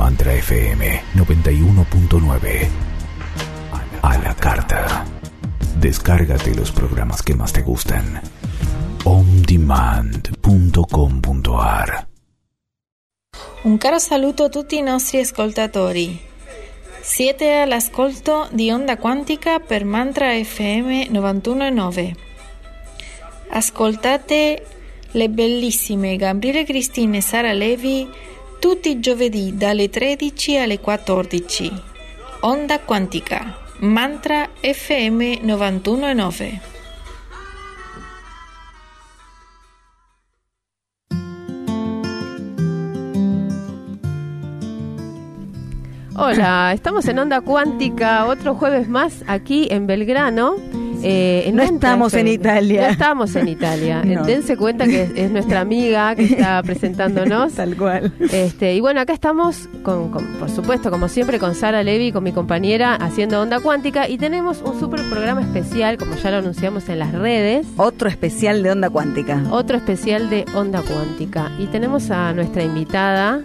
Mantra FM 91.9. A la carta. Descárgate los programas que más te gustan. ondemand.com.ar. Un caro saluto a tutti i nostri ascoltatori. Siete all'ascolto di Onda Quantica per Mantra FM 91.9. Ascoltate le bellissime Gabriele Cristina e Sara Levi tutti i giovedì dalle 13 alle 14. Onda Quantica, Mantra FM 91.9. Hola, estamos en Onda Cuántica, otro jueves más aquí en Belgrano. No estamos en Italia. No estamos en Italia. No. Dense cuenta que es nuestra amiga que está presentándonos. Tal cual. Y bueno, acá estamos, por supuesto, como siempre, con Sara Levi, con mi compañera, haciendo Onda Cuántica. Y tenemos un súper programa especial, como ya lo anunciamos en las redes. Otro especial de Onda Cuántica. Otro especial de Onda Cuántica. Y tenemos a nuestra invitada,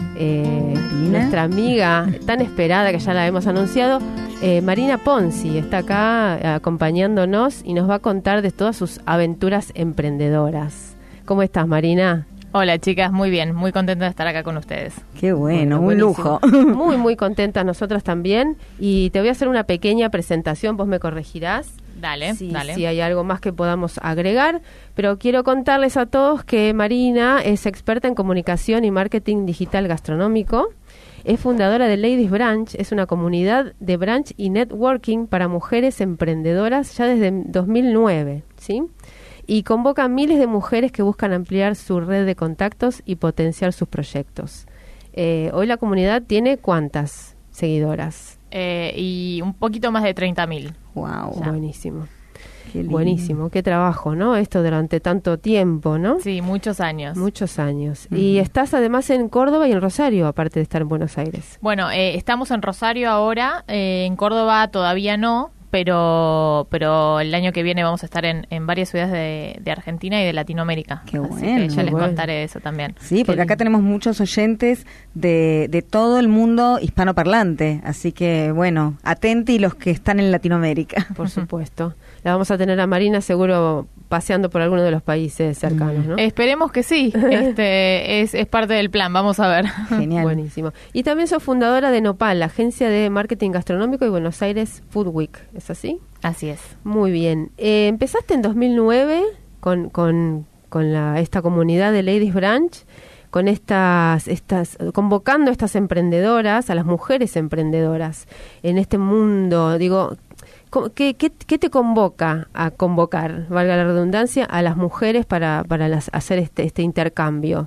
nuestra amiga tan esperada que ya la hemos anunciado, Marina Ponzi, está acá acompañándonos y nos va a contar de todas sus aventuras emprendedoras. ¿Cómo estás, Marina? Hola, chicas, muy bien, muy contenta de estar acá con ustedes. Qué bueno, un buenísimo. lujo. Muy, muy contentas nosotras también. Y te voy a hacer una pequeña presentación, vos me corregirás. Dale. Si hay algo más que podamos agregar, pero quiero contarles a todos que Marina es experta en comunicación y marketing digital gastronómico, es fundadora de Ladies Branch, es una comunidad de brunch y networking para mujeres emprendedoras ya desde 2009, ¿sí? Y convoca a miles de mujeres que buscan ampliar su red de contactos y potenciar sus proyectos. Hoy la comunidad tiene ¿cuántas seguidoras? Y un poquito más de 30.000. Wow. Buenísimo. Qué lindo. Buenísimo, qué trabajo, ¿no? Esto durante tanto tiempo, ¿no? Sí, muchos años. Muchos años. Y estás además en Córdoba y en Rosario, aparte de estar en Buenos Aires. Bueno, estamos en Rosario ahora, en Córdoba todavía no, pero el año que viene vamos a estar en varias ciudades de Argentina y de Latinoamérica. Qué Así bueno, que ya les bueno. contaré de eso también. Sí, porque acá tenemos muchos oyentes de todo el mundo hispanoparlante, así que bueno, atenti los que están en Latinoamérica. Por supuesto. La vamos a tener a Marina seguro paseando por alguno de los países cercanos, ¿no? Esperemos que sí, es parte del plan, vamos a ver. Genial. Buenísimo. Y también sos fundadora de Nopal, la agencia de marketing gastronómico y Buenos Aires Food Week, ¿es así? Así es. Muy bien. Empezaste en 2009 con esta comunidad de Ladies Branch, con convocando a estas emprendedoras, a las mujeres emprendedoras en este mundo. Digo, ¿qué te convoca a convocar, valga la redundancia, a las mujeres para hacer este intercambio?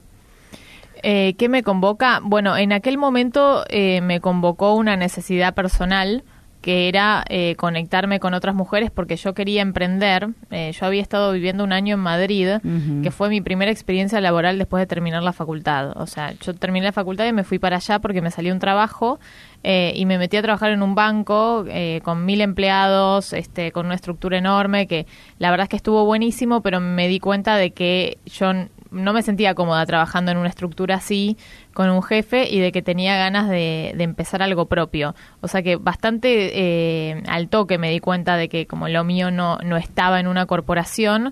¿Qué me convoca? Bueno, en aquel momento me convocó una necesidad personal, que era conectarme con otras mujeres porque yo quería emprender. Yo había estado viviendo un año en Madrid, que fue mi primera experiencia laboral después de terminar la facultad. O sea, yo terminé la facultad y me fui para allá porque me salió un trabajo y me metí a trabajar en un banco con 1.000 empleados, con una estructura enorme, que la verdad es que estuvo buenísimo, pero me di cuenta de que yo no me sentía cómoda trabajando en una estructura así, con un jefe, y de que tenía ganas de empezar algo propio. O sea que bastante al toque me di cuenta de que como lo mío no estaba en una corporación,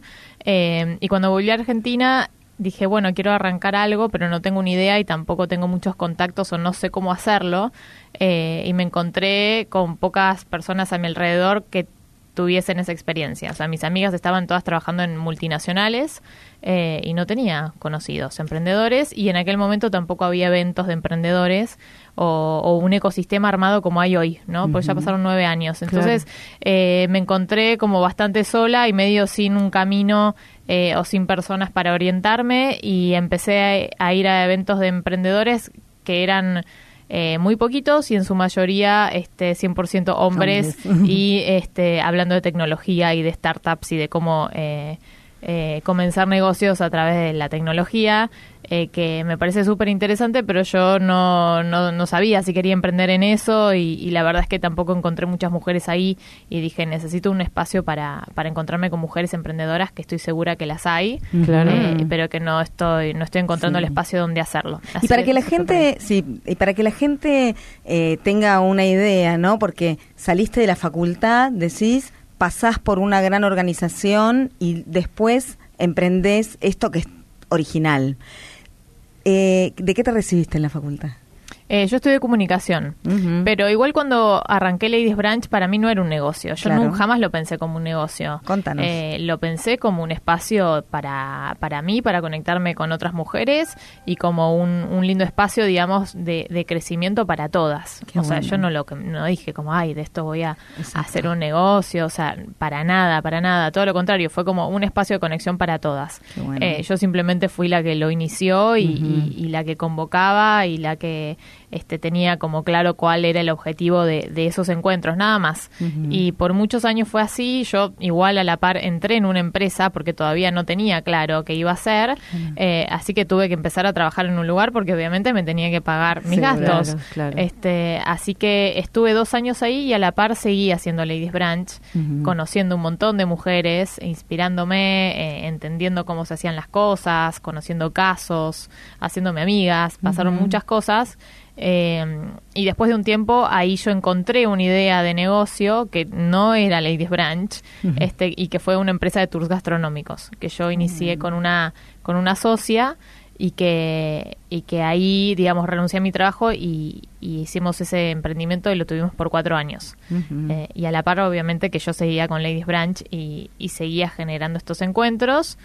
y cuando volví a Argentina dije, bueno, quiero arrancar algo, pero no tengo una idea y tampoco tengo muchos contactos o no sé cómo hacerlo, y me encontré con pocas personas a mi alrededor que tuviesen esa experiencia. O sea, mis amigas estaban todas trabajando en multinacionales y no tenía conocidos emprendedores, y en aquel momento tampoco había eventos de emprendedores o un ecosistema armado como hay hoy, ¿no? Porque ya pasaron 9 años. Entonces, me encontré como bastante sola y medio sin un camino o sin personas para orientarme, y empecé a ir a eventos de emprendedores que eran muy poquitos y en su mayoría 100% hombres y hablando de tecnología y de startups y de cómo comenzar negocios a través de la tecnología, que me parece súper interesante, pero yo no sabía si quería emprender en eso y la verdad es que tampoco encontré muchas mujeres ahí y dije, necesito un espacio para encontrarme con mujeres emprendedoras, que estoy segura que las hay, Claro. pero que no estoy encontrando el espacio donde hacerlo. Así Y para que la eso fue gente, y para que la gente tenga una idea, ¿no? Porque saliste de la facultad, decís, pasás por una gran organización y después emprendés esto que es original. ¿De qué te recibiste en la facultad? Yo estudié comunicación, pero igual cuando arranqué Ladies Branch para mí no era un negocio. Yo Claro. jamás lo pensé como un negocio. Contanos. Lo pensé como un espacio para mí, para conectarme con otras mujeres y como un lindo espacio, digamos, de crecimiento para todas. Qué O sea, bueno. yo no dije como, ay, de esto voy a Exacto. hacer un negocio. O sea, para nada. Todo lo contrario, fue como un espacio de conexión para todas. Qué bueno. Yo simplemente fui la que lo inició y la que convocaba y la que tenía como claro cuál era el objetivo de esos encuentros, nada más. Y por muchos años fue así. Yo igual a la par entré en una empresa porque todavía no tenía claro qué iba a hacer, así que tuve que empezar a trabajar en un lugar porque obviamente me tenía que pagar mis Sí, gastos. claro. Así que estuve 2 años ahí y a la par seguí haciendo Ladies Branch, conociendo un montón de mujeres, inspirándome, entendiendo cómo se hacían las cosas, conociendo casos, haciéndome amigas, pasaron muchas cosas. Y después de un tiempo ahí yo encontré una idea de negocio que no era Ladies Branch, y que fue una empresa de tours gastronómicos que yo inicié con una socia y que ahí, digamos, renuncié a mi trabajo y hicimos ese emprendimiento y lo tuvimos por 4 años. Y a la par, obviamente, que yo seguía con Ladies Branch y seguía generando estos encuentros.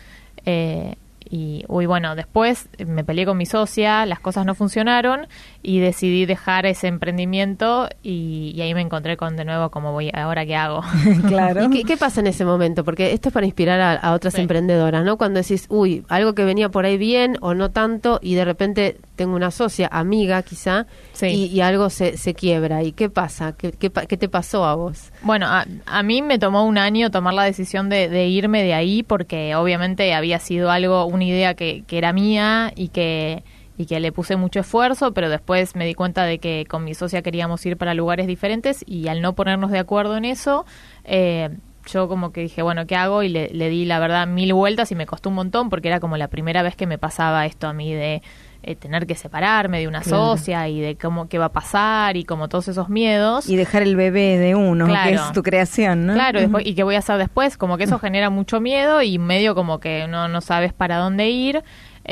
Y bueno, después me peleé con mi socia, las cosas no funcionaron y decidí dejar ese emprendimiento y ahí me encontré con de nuevo como voy, ahora qué hago. Claro. ¿Y qué pasa en ese momento? Porque esto es para inspirar a otras Sí. emprendedoras, ¿no? Cuando decís, uy, algo que venía por ahí bien o no tanto y de repente tengo una socia, amiga quizá, Sí. y algo se quiebra. ¿Y qué pasa? ¿Qué te pasó a vos? Bueno, a mí me tomó un año tomar la decisión de irme de ahí porque obviamente había sido una idea que era mía y que le puse mucho esfuerzo, pero después me di cuenta de que con mi socia queríamos ir para lugares diferentes y al no ponernos de acuerdo en eso, yo como que dije, bueno, ¿qué hago? Y le di, la verdad, 1000 vueltas y me costó un montón porque era como la primera vez que me pasaba esto a mí de tener que separarme de una Claro. socia y de qué va a pasar y como todos esos miedos. Y dejar el bebé de uno, Claro. que es tu creación, ¿no? Claro, después, ¿y qué voy a hacer después? Como que eso genera mucho miedo y medio como que no sabes para dónde ir.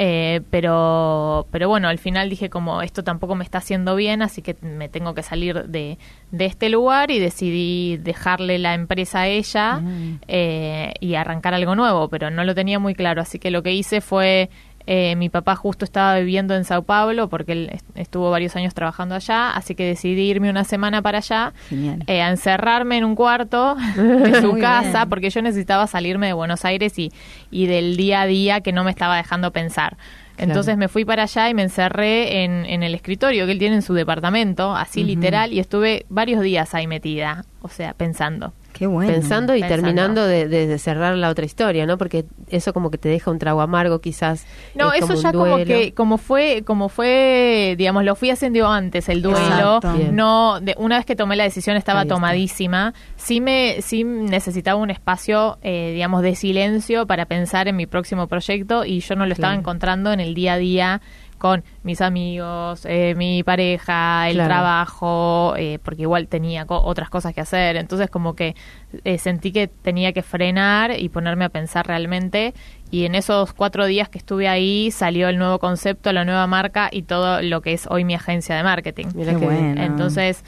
Pero bueno, al final dije como esto tampoco me está haciendo bien, así que me tengo que salir de este lugar y decidí dejarle la empresa a ella y arrancar algo nuevo, pero no lo tenía muy claro, así que lo que hice fue... mi papá justo estaba viviendo en Sao Paulo porque él estuvo varios años trabajando allá, así que decidí irme una semana para allá, Genial. a encerrarme en un cuarto de su Muy casa, bien. porque yo necesitaba salirme de Buenos Aires y del día a día que no me estaba dejando pensar. Entonces me fui para allá y me encerré en el escritorio que él tiene en su departamento, así literal, y estuve varios días ahí metida, o sea, pensando. Qué bueno. Pensando y Pensando. terminando de cerrar la otra historia, ¿no? Porque eso como que te deja un trago amargo quizás. No, es eso un ya como duelo. que como fue, digamos, lo fui haciendo antes el duelo. Exacto. Bien. No, una vez que tomé la decisión estaba Ahí está. tomadísima. Sí necesitaba un espacio, digamos, de silencio para pensar en mi próximo proyecto y yo no lo estaba Claro. encontrando en el día a día con mis amigos, mi pareja, el Claro. trabajo, porque igual tenía otras cosas que hacer. Entonces como que sentí que tenía que frenar y ponerme a pensar realmente. Y en esos 4 días que estuve ahí salió el nuevo concepto, la nueva marca y todo lo que es hoy mi agencia de marketing. Mira Qué que bien. bueno. Entonces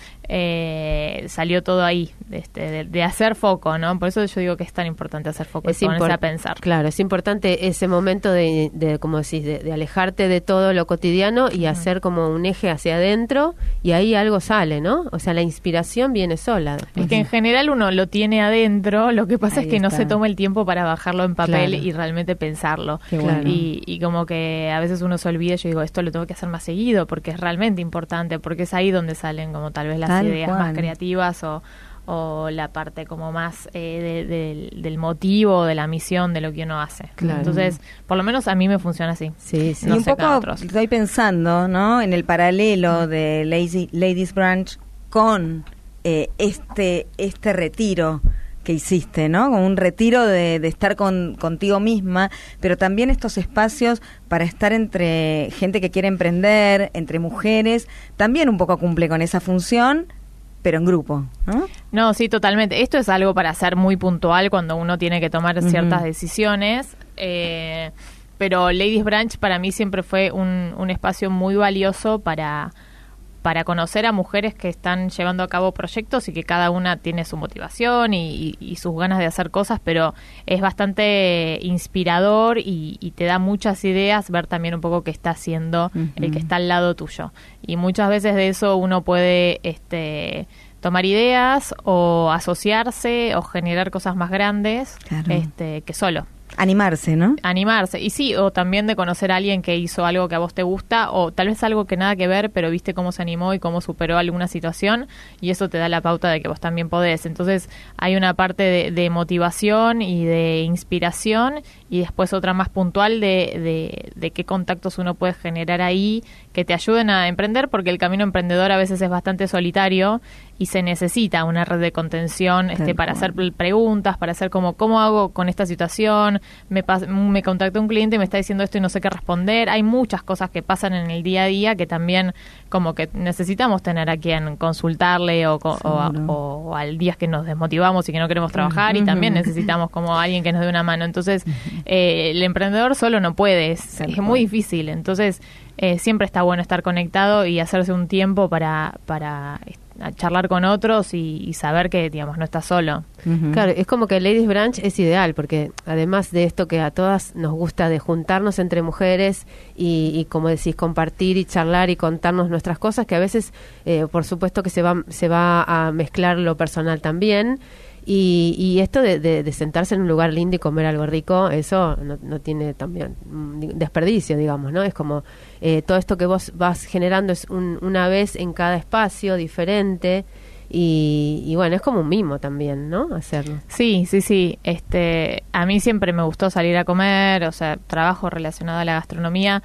salió todo ahí, de hacer foco, ¿no? Por eso yo digo que es tan importante hacer foco y ponerse a pensar. Claro, es importante ese momento de como decís, de alejarte de todo lo cotidiano y hacer como un eje hacia adentro y ahí algo sale, ¿no? O sea, la inspiración viene sola. Es que en general uno lo tiene adentro, lo que pasa Ahí es que no está. se toma el tiempo para bajarlo en papel Claro. y realmente pensarlo. Qué Claro. bueno. Y como que a veces uno se olvida, yo digo, esto lo tengo que hacer más seguido porque es realmente importante, porque es ahí donde salen como tal vez las Tal ideas cual. más creativas o la parte como más del motivo, de la misión, de lo que uno hace. Claro. Entonces, por lo menos a mí me funciona así. Sí, sí. No y un sé poco para otros. estoy pensando, ¿no? En el paralelo de Ladies Branch con este retiro que hiciste, ¿no? Como un retiro de estar contigo misma, pero también estos espacios para estar entre gente que quiere emprender, entre mujeres, también un poco cumple con esa función, pero en grupo, ¿no? No, sí, totalmente. Esto es algo para ser muy puntual cuando uno tiene que tomar ciertas decisiones, pero Ladies Branch para mí siempre fue un espacio muy valioso para conocer a mujeres que están llevando a cabo proyectos y que cada una tiene su motivación y sus ganas de hacer cosas, pero es bastante inspirador y te da muchas ideas ver también un poco qué está haciendo el que está al lado tuyo. Y muchas veces de eso uno puede tomar ideas o asociarse o generar cosas más grandes, claro, que solo. Animarse, ¿no? Animarse, y sí, o también de conocer a alguien que hizo algo que a vos te gusta, o tal vez algo que nada que ver, pero viste cómo se animó y cómo superó alguna situación, y eso te da la pauta de que vos también podés. Entonces hay una parte de motivación y de inspiración, y después otra más puntual de qué contactos uno puede generar ahí que te ayuden a emprender, porque el camino emprendedor a veces es bastante solitario y se necesita una red de contención para hacer preguntas, para hacer como, ¿cómo hago con esta situación? Me contactó un cliente y me está diciendo esto y no sé qué responder. Hay muchas cosas que pasan en el día a día que también como que necesitamos tener a quien consultarle o al días que nos desmotivamos y que no queremos trabajar, y también necesitamos como alguien que nos dé una mano. Entonces, el emprendedor solo no puede, es muy difícil. Entonces, siempre está bueno estar conectado y hacerse un tiempo para charlar con otros y saber que, digamos, no estás solo. Claro, es como que Ladies Branch es ideal, porque además de esto que a todas nos gusta de juntarnos entre mujeres y como decís, compartir y charlar y contarnos nuestras cosas, que a veces, por supuesto que se va a mezclar lo personal también. Y esto de sentarse en un lugar lindo y comer algo rico, eso no tiene también desperdicio, digamos, ¿no? Es como todo esto que vos vas generando es una vez en cada espacio diferente, y bueno, es como un mimo también, ¿no? Hacerlo. Sí. A mí siempre me gustó salir a comer, o sea, trabajo relacionado a la gastronomía,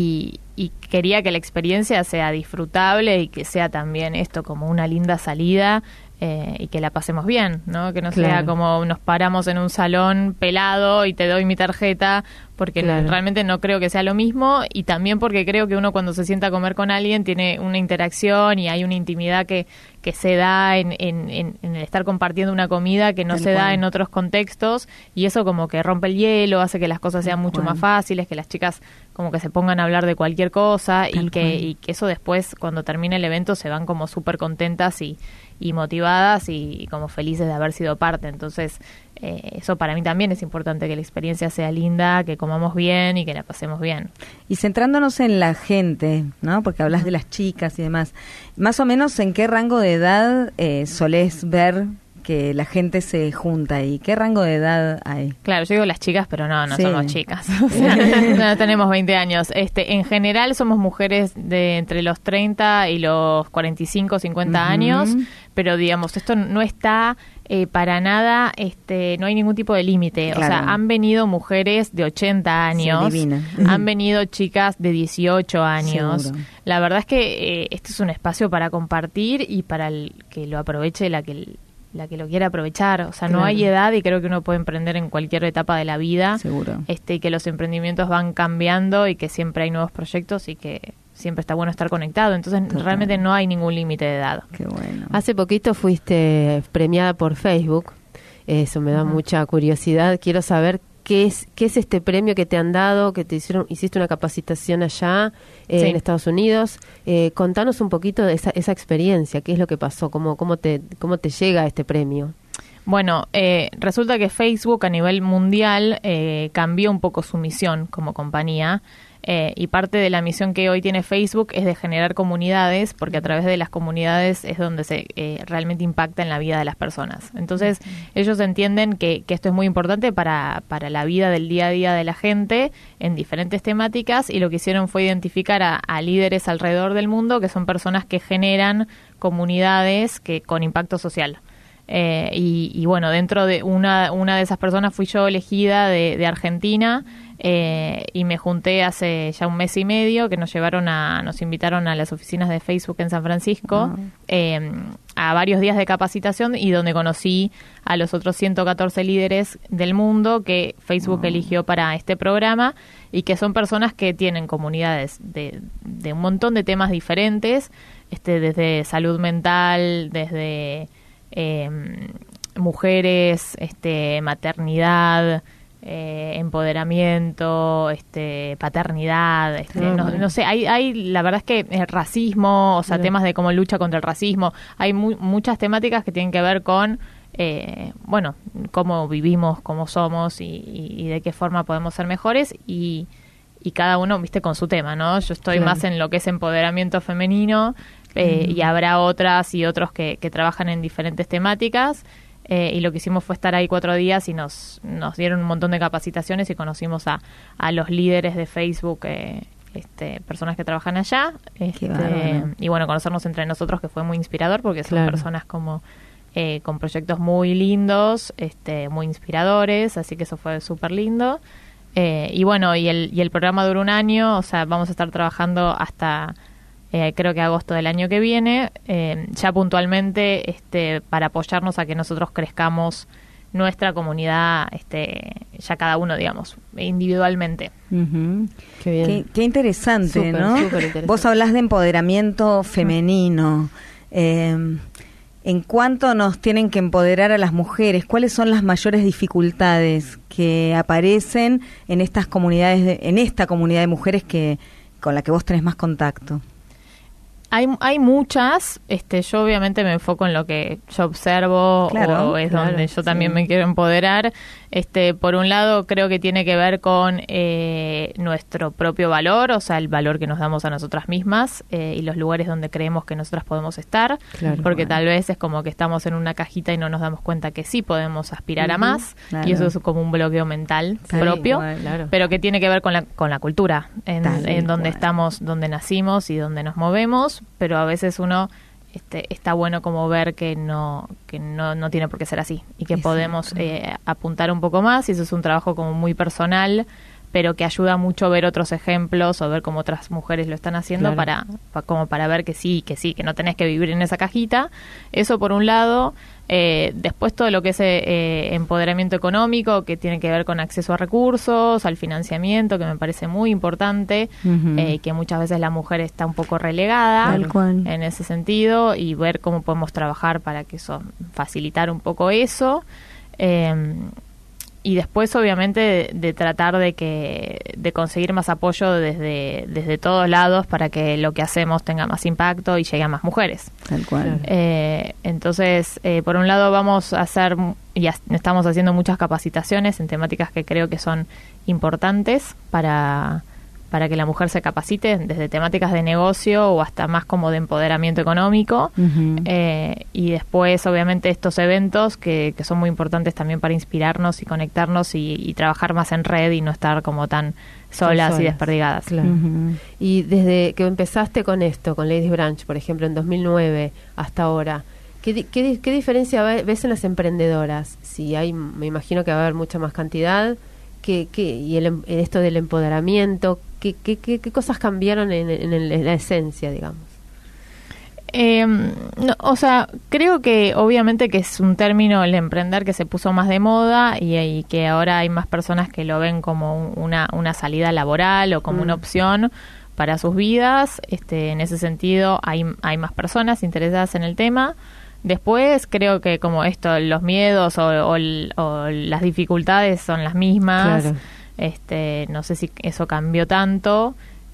y quería que la experiencia sea disfrutable y que sea también esto como una linda salida. Y que la pasemos bien, ¿no? Que no sea como nos paramos en un salón pelado y te doy mi tarjeta, porque realmente no creo que sea lo mismo, y también porque creo que uno cuando se sienta a comer con alguien tiene una interacción y hay una intimidad que se da en el estar compartiendo una comida que no se da en otros contextos, y eso como que rompe el hielo, hace que las cosas sean mucho más fáciles, que las chicas como que se pongan a hablar de cualquier cosa y que eso después cuando termine el evento se van como súper contentas y motivadas y como felices de haber sido parte. Entonces, eso para mí también es importante, que la experiencia sea linda, que comamos bien y que la pasemos bien. Y centrándonos en la gente, ¿no? Porque hablas de las chicas y demás, más o menos ¿en qué rango de edad solés ver que la gente se junta y qué rango de edad hay? Claro, yo digo las chicas, pero no somos chicas. O sea, no tenemos 20 años. En general somos mujeres de entre los 30 y los 45, 50 años, pero digamos, esto no está para nada, no hay ningún tipo de límite. Claro. O sea, han venido mujeres de 80 años, han venido chicas de 18 años. Seguro. La verdad es que este es un espacio para compartir y para el que lo aproveche la que lo quiera aprovechar. O sea, no hay edad, y creo que uno puede emprender en cualquier etapa de la vida. Seguro. Y que los emprendimientos van cambiando y que siempre hay nuevos proyectos y que siempre está bueno estar conectado. Entonces, realmente no hay ningún límite de edad. Qué bueno. Hace poquito fuiste premiada por Facebook. Eso me da mucha curiosidad. Quiero saber qué es este premio que te han dado, que hiciste una capacitación allá en Estados Unidos. Contanos un poquito de esa experiencia, qué es lo que pasó, cómo te llega este premio. Bueno, resulta que Facebook a nivel mundial cambió un poco su misión como compañía. Y parte de la misión que hoy tiene Facebook es de generar comunidades, porque a través de las comunidades es donde se realmente impacta en la vida de las personas. Entonces, ellos entienden que esto es muy importante para la vida del día a día de la gente en diferentes temáticas, y lo que hicieron fue identificar a líderes alrededor del mundo, que son personas que generan comunidades con impacto social. Y bueno, dentro de una de esas personas fui yo elegida de Argentina, y me junté hace ya 1 mes y medio que nos invitaron a las oficinas de Facebook en San Francisco, a varios días de capacitación, y donde conocí a los otros 114 líderes del mundo que Facebook eligió para este programa, y que son personas que tienen comunidades de un montón de temas diferentes, desde salud mental, desde mujeres, maternidad, empoderamiento, paternidad, no sé, hay la verdad es que racismo, o sea, temas de cómo lucha contra el racismo, hay muchas temáticas que tienen que ver con cómo vivimos, cómo somos y de qué forma podemos ser mejores, y cada uno, viste, con su tema, ¿no? Yo estoy más en lo que es empoderamiento femenino, y habrá otras y otros que trabajan en diferentes temáticas. Y lo que hicimos fue estar ahí 4 días y nos dieron un montón de capacitaciones y conocimos a los líderes de Facebook, personas que trabajan allá, y bueno, conocernos entre nosotros, que fue muy inspirador, porque son personas como con proyectos muy lindos, muy inspiradores, así que eso fue súper lindo. Y bueno, y el programa dura 1 año, o sea, vamos a estar trabajando hasta creo que agosto del año que viene, ya puntualmente para apoyarnos a que nosotros crezcamos nuestra comunidad, ya cada uno, digamos, individualmente. Qué bien. Qué interesante, ¿no? Súper interesante. Vos hablás de empoderamiento femenino. En cuánto nos tienen que empoderar a las mujeres, ¿cuáles son las mayores dificultades que aparecen en estas comunidades, en esta comunidad de mujeres con la que vos tenés más contacto? Hay muchas, yo obviamente me enfoco en lo que yo observo, o es donde yo también me quiero empoderar. Por un lado, creo que tiene que ver con nuestro propio valor, o sea, el valor que nos damos a nosotras mismas, y los lugares donde creemos que nosotras podemos estar, porque tal vez es como que estamos en una cajita y no nos damos cuenta que sí podemos aspirar a más, y eso es como un bloqueo mental propio, pero que tiene que ver con la cultura, en donde estamos, donde nacimos y donde nos movemos. Pero a veces uno está bueno como ver que no tiene por qué ser así, y que podemos apuntar un poco más, y eso es un trabajo como muy personal, pero que ayuda mucho a ver otros ejemplos o ver cómo otras mujeres lo están haciendo, para ver que no tenés que vivir en esa cajita. Eso por un lado. Después todo lo que es empoderamiento económico, que tiene que ver con acceso a recursos, al financiamiento, que me parece muy importante, que muchas veces la mujer está un poco relegada en ese sentido, y ver cómo podemos trabajar para que facilitar un poco eso. Y después, obviamente, de tratar de conseguir más apoyo desde todos lados, para que lo que hacemos tenga más impacto y llegue a más mujeres. Tal cual. Entonces, por un lado vamos a hacer, y estamos haciendo muchas capacitaciones en temáticas que creo que son importantes para que la mujer se capacite, desde temáticas de negocio o hasta más como de empoderamiento económico. Y después, obviamente, estos eventos que son muy importantes también para inspirarnos y conectarnos y trabajar más en red, y no estar como tan solas y desperdigadas. Y desde que empezaste con esto, con Ladies Branch, por ejemplo, en 2009 hasta ahora, ¿qué diferencia ves en las emprendedoras? Si hay, me imagino que va a haber mucha más cantidad, y en esto del empoderamiento, ¿qué cosas cambiaron en la esencia, digamos? No, o sea, creo que obviamente que es un término, el emprender, que se puso más de moda, y que ahora hay más personas que lo ven como una salida laboral o como una opción para sus vidas. En ese sentido hay más personas interesadas en el tema. Después creo que como los miedos o las dificultades son las mismas. No sé si eso cambió tanto,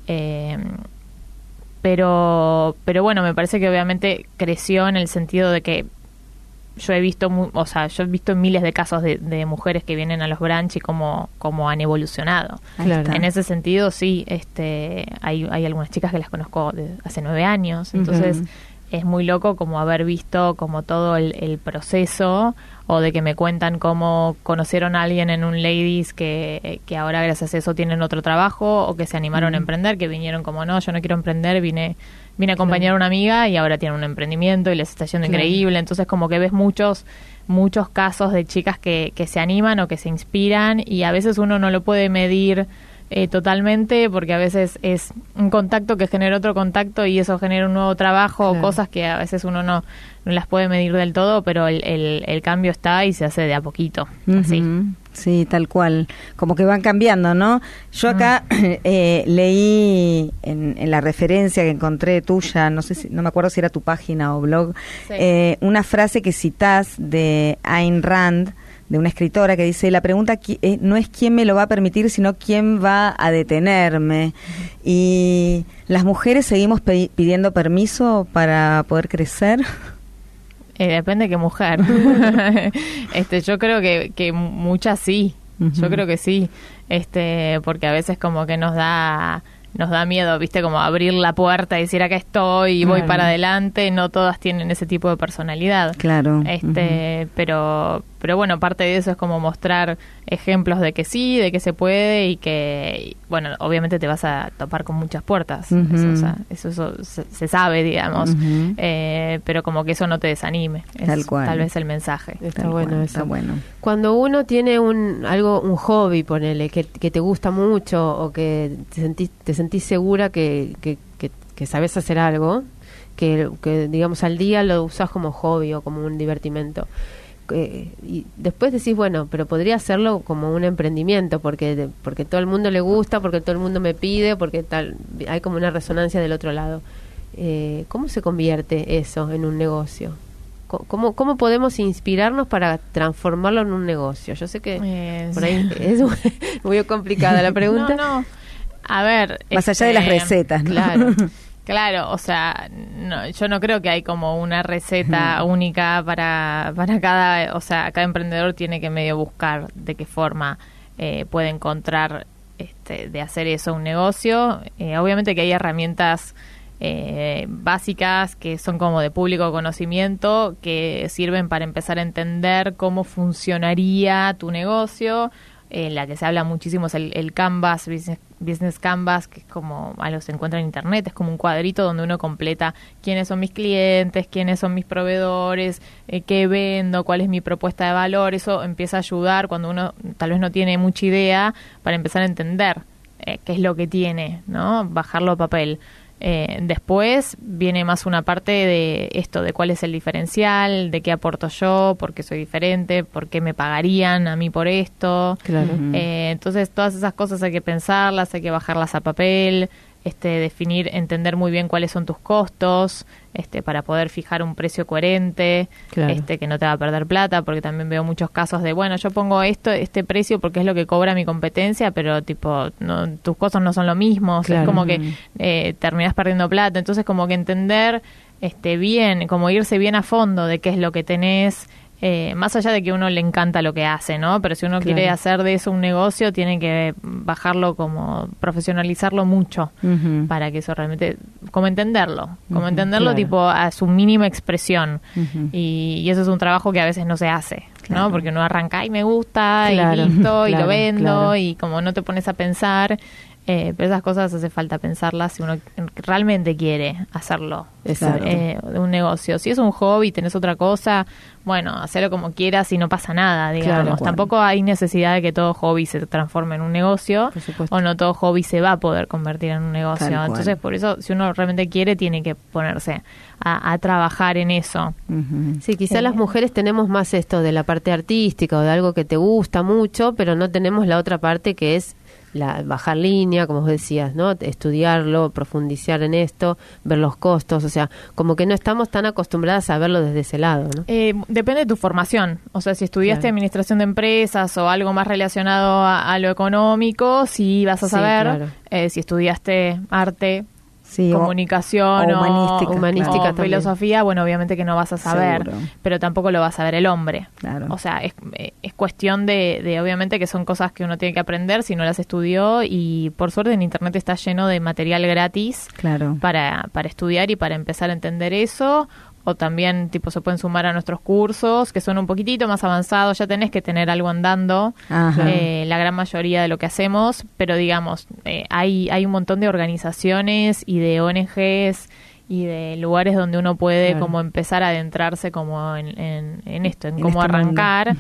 pero bueno, me parece que obviamente creció en el sentido de que yo he visto miles de casos de mujeres que vienen a los branch y cómo han evolucionado. En ese sentido, sí, hay algunas chicas que las conozco hace 9 años, entonces es muy loco como haber visto como todo el proceso, o de que me cuentan cómo conocieron a alguien en un ladies que ahora gracias a eso tienen otro trabajo, o que se animaron a emprender, que vinieron como no, yo no quiero emprender, vine a acompañar a una amiga y ahora tienen un emprendimiento y les está yendo increíble. Entonces como que ves muchos casos de chicas que se animan o que se inspiran, y a veces uno no lo puede medir totalmente, porque a veces es un contacto que genera otro contacto y eso genera un nuevo trabajo, o cosas que a veces uno no las puede medir del todo, pero el cambio está y se hace de a poquito. Así. Sí, tal cual. Como que van cambiando, ¿no? Yo acá leí en la referencia que encontré tuya, no me acuerdo si era tu página o blog, una frase que citás de Ayn Rand, de una escritora, que dice: la pregunta no es quién me lo va a permitir, sino quién va a detenerme. Y las mujeres seguimos pidiendo permiso para poder crecer. Depende de qué mujer. Yo creo que muchas sí. Yo creo que sí. Porque a veces como que nos da miedo, ¿viste? Como abrir la puerta y decir acá estoy y voy para adelante. No todas tienen ese tipo de personalidad. Claro. Pero bueno, parte de eso es como mostrar ejemplos de que sí, de que se puede, y que, bueno, obviamente te vas a topar con muchas puertas. Eso se sabe, digamos. Pero como que eso no te desanime. Tal cual. Tal vez el mensaje. Está bueno eso. Está bueno. Cuando uno tiene un hobby, ponele, que te gusta mucho, o que te sentís segura que sabes hacer algo, que digamos al día lo usás como hobby o como un divertimento, y después decís, bueno, pero podría hacerlo como un emprendimiento, porque todo el mundo le gusta, porque todo el mundo me pide, porque hay como una resonancia del otro lado. ¿Cómo se convierte eso en un negocio? ¿Cómo podemos inspirarnos para transformarlo en un negocio? Yo sé que por ahí es muy complicada la pregunta. No. A ver, más allá de las recetas, ¿no? Claro, o sea, yo no creo que hay como una receta única para cada, o sea, cada emprendedor tiene que medio buscar de qué forma puede encontrar de hacer eso un negocio. Obviamente que hay herramientas básicas que son como de público conocimiento, que sirven para empezar a entender cómo funcionaría tu negocio. La que se habla muchísimo es el Canvas, Business Canvas, que es como algo que se encuentra en internet, es como un cuadrito donde uno completa quiénes son mis clientes, quiénes son mis proveedores, qué vendo, cuál es mi propuesta de valor. Eso empieza a ayudar cuando uno tal vez no tiene mucha idea, para empezar a entender qué es lo que tiene, ¿no? Bajarlo a papel. Después viene más una parte de esto, de cuál es el diferencial, de qué aporto yo, por qué soy diferente, por qué me pagarían a mí por esto. Claro. Entonces todas esas cosas hay que pensarlas, hay que bajarlas a papel, definir, entender muy bien cuáles son tus costos, para poder fijar un precio coherente, claro, que no te va a perder plata, porque también veo muchos casos de, bueno, yo pongo este precio porque es lo que cobra mi competencia, pero tipo, no, tus costos no son lo mismo, claro, es como que terminás perdiendo plata. Entonces como que entender bien, como irse bien a fondo de qué es lo que tenés, más allá de que uno le encanta lo que hace, ¿no? Pero si uno claro, quiere hacer de eso un negocio, tiene que bajarlo, como profesionalizarlo mucho, para que eso realmente, como entenderlo, claro, tipo a su mínima expresión. Y eso es un trabajo que a veces no se hace, ¿no? Claro. Porque uno arranca y me gusta, claro, y listo, y claro, lo vendo, claro, y como no te pones a pensar. Pero esas cosas hace falta pensarlas si uno realmente quiere hacerlo, de un negocio. Si es un hobby, tenés otra cosa, bueno, hacerlo como quieras y no pasa nada, digamos. Claro, bueno. Tampoco hay necesidad de que todo hobby se transforme en un negocio, o no todo hobby se va a poder convertir en un negocio. Entonces, por eso, si uno realmente quiere, tiene que ponerse a trabajar en eso. Sí, quizás las mujeres tenemos más esto de la parte artística o de algo que te gusta mucho, pero no tenemos la otra parte que es bajar línea, como vos decías, ¿no? Estudiarlo, profundizar en esto, ver los costos, o sea, como que no estamos tan acostumbradas a verlo desde ese lado, ¿no? Depende de tu formación, o sea, si estudiaste administración de empresas o algo más relacionado a lo económico, sí vas a saber, claro, si estudiaste arte, Sí, comunicación o humanística o también. filosofía, bueno, obviamente que no vas a saber, Seguro. pero tampoco lo va a saber el hombre. Claro. O sea, es cuestión de obviamente que son cosas que uno tiene que aprender si no las estudió, y por suerte en internet está lleno de material gratis Claro. para estudiar y para empezar a entender eso. O también tipo se pueden sumar a nuestros cursos que son un poquitito más avanzados, ya tenés que tener algo andando, Ajá. la gran mayoría de lo que hacemos, pero digamos, hay un montón de organizaciones y de ONGs y de lugares donde uno puede Claro. como empezar a adentrarse como en esto, en En cómo este arrancar,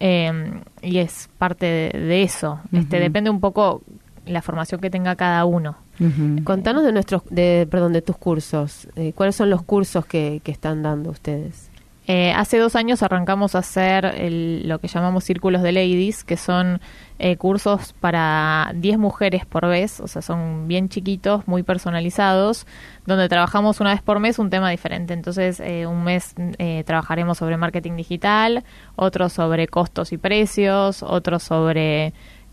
y es parte de eso. Ujú. Depende un poco la formación que tenga cada uno. Ujú. Contanos de tus cursos. ¿Cuáles son los cursos que están dando ustedes? Hace 2 años arrancamos a hacer lo que llamamos círculos de ladies, que son cursos para 10 mujeres por vez, o sea, son bien chiquitos, muy personalizados, donde trabajamos una vez por mes un tema diferente. Entonces, un mes trabajaremos sobre marketing digital, otro sobre costos y precios, otro sobre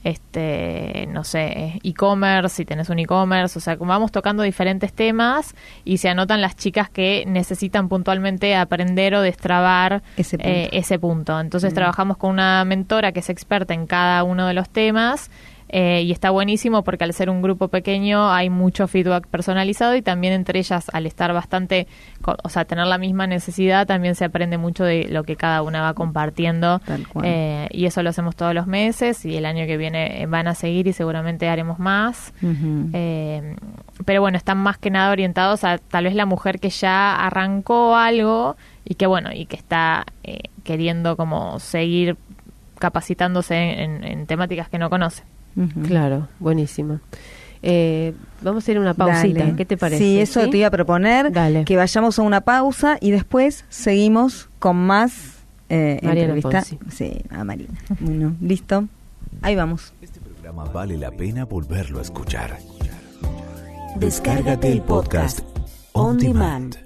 no sé, e-commerce, si tenés un e-commerce, o sea, vamos tocando diferentes temas y se anotan las chicas que necesitan puntualmente aprender o destrabar Ese punto. Entonces trabajamos con una mentora que es experta en cada uno de los temas, y está buenísimo porque al ser un grupo pequeño hay mucho feedback personalizado, y también entre ellas, al estar bastante, o sea, tener la misma necesidad, también se aprende mucho de lo que cada una va compartiendo. Tal cual. Y eso lo hacemos todos los meses, y el año que viene van a seguir y seguramente haremos más. Ujú. Pero bueno, están más que nada orientados a tal vez la mujer que ya arrancó algo y que bueno, y que está queriendo como seguir capacitándose en temáticas que no conoce. Ujú. Claro, buenísimo. Vamos a ir a una pausita. Dale. ¿Qué te parece? Sí, eso te iba a proponer, Dale. que vayamos a una pausa y después seguimos con más Mariana entrevistas. Ponzi. Sí, a Marina. Bueno, listo. Ahí vamos. Este programa vale la pena volverlo a escuchar. Descárgate el podcast On Demand.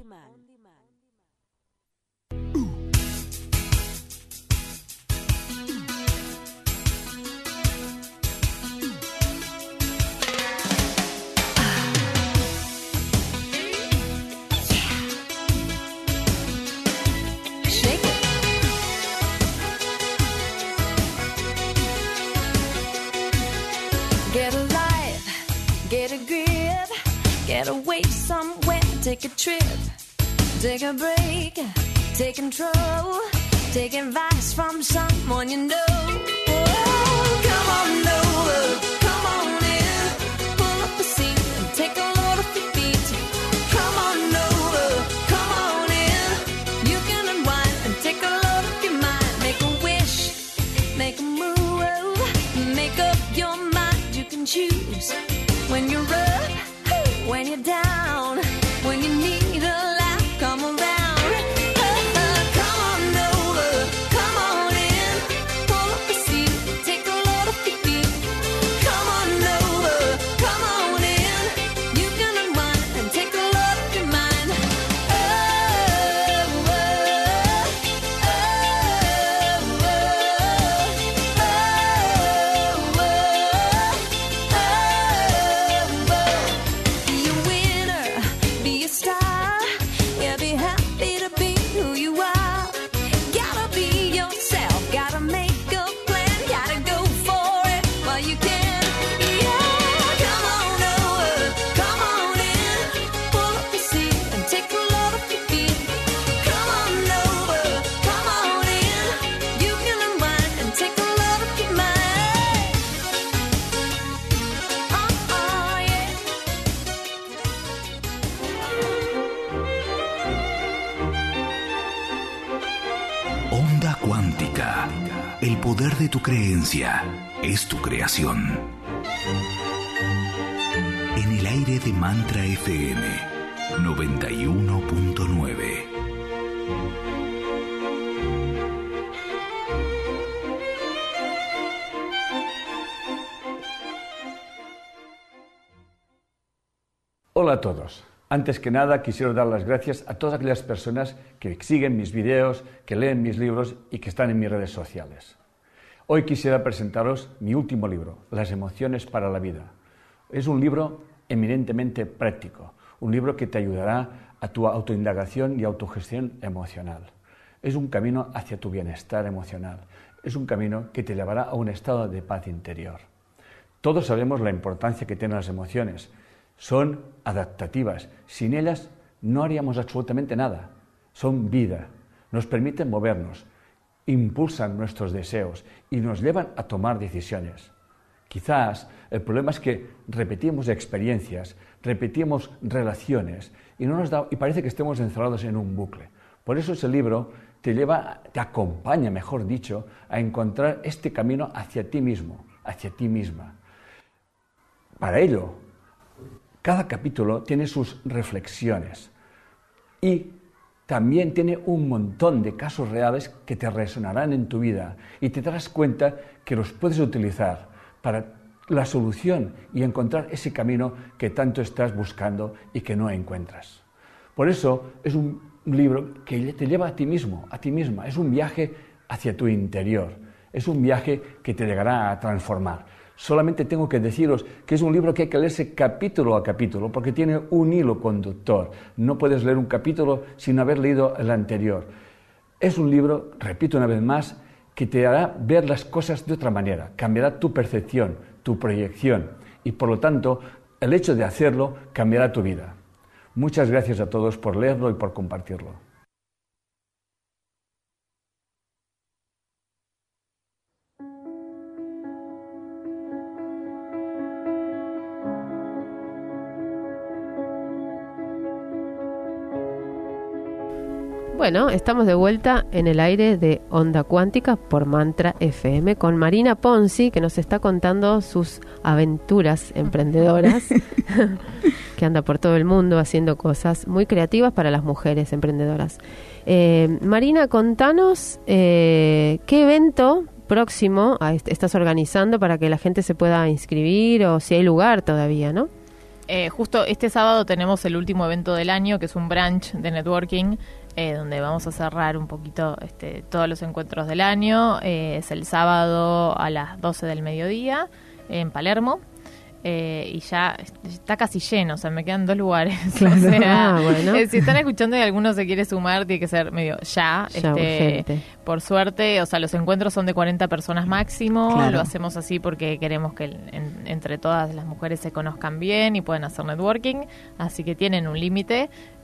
Get a life, get a grip, get away somewhere, take a trip, take a break, take control, take advice from someone you know. Oh, come on over, come on in, pull up the seat and take a load off your feet. Come on over, come on in, you can unwind and take a load off your mind. Make a wish, make a move, make up your mind. You can choose when you're up, when you're down, when you need a laugh, come around. Come on over, come on in, pull up a seat, take a load off your feet. Come on over, come on in, you can unwind and take a load off your mind. Oh, oh, oh, oh, be a winner, be a star, yeah, be happy to be who you are. Gotta be yourself, gotta make a plan, gotta go for it while you can. Yeah, come on over, come on in, pull up your seat and take a load off your feet. Come on over, come on in, you can unwind and take a load off your mind. Oh, yeah. Onda Cuántica. El poder de tu creencia es tu creación. En el aire de Mantra FM 91.9. Hola a todos. Antes que nada quisiera dar las gracias a todas aquellas personas que siguen mis videos, que leen mis libros y que están en mis redes sociales. Hoy quisiera presentaros mi último libro, Las emociones para la vida. Es un libro eminentemente práctico, un libro que te ayudará a tu autoindagación y autogestión emocional. Es un camino hacia tu bienestar emocional. Es un camino que te llevará a un estado de paz interior. Todos sabemos la importancia que tienen las emociones. Son adaptativas. Sin ellas no haríamos absolutamente nada. Son vida. Nos permiten movernos, impulsan nuestros deseos y nos llevan a tomar decisiones. Quizás el problema es que repetimos experiencias, repetimos relaciones y parece que estemos encerrados en un bucle. Por eso ese libro te acompaña, mejor dicho, a encontrar este camino hacia ti mismo, hacia ti misma. Para ello, cada capítulo tiene sus reflexiones y también tiene un montón de casos reales que te resonarán en tu vida y te darás cuenta que los puedes utilizar para la solución y encontrar ese camino que tanto estás buscando y que no encuentras. Por eso es un libro que te lleva a ti mismo, a ti misma. Es un viaje hacia tu interior. Es un viaje que te llegará a transformar. Solamente tengo que deciros que es un libro que hay que leerse capítulo a capítulo porque tiene un hilo conductor. No puedes leer un capítulo sin haber leído el anterior. Es un libro, repito una vez más, que te hará ver las cosas de otra manera. Cambiará tu percepción, tu proyección y por lo tanto el hecho de hacerlo cambiará tu vida. Muchas gracias a todos por leerlo y por compartirlo. Bueno, estamos de vuelta en el aire de Onda Cuántica por Mantra FM con Marina Ponzi, que nos está contando sus aventuras emprendedoras, que anda por todo el mundo haciendo cosas muy creativas para las mujeres emprendedoras. Marina, contanos qué evento próximo estás organizando para que la gente se pueda inscribir o si hay lugar todavía, ¿no? Justo este sábado tenemos el último evento del año, que es un brunch de networking, donde vamos a cerrar un poquito todos los encuentros del año. Es el sábado a las 12 del mediodía en Palermo. Y ya está casi lleno, o sea, me quedan 2 lugares. Claro. O sea, bueno. Si están escuchando y alguno se quiere sumar, tiene que ser medio ya urgente. Por suerte, o sea, los encuentros son de 40 personas máximo. Claro. Lo hacemos así porque queremos que entre todas las mujeres se conozcan bien y puedan hacer networking, así que tienen un límite.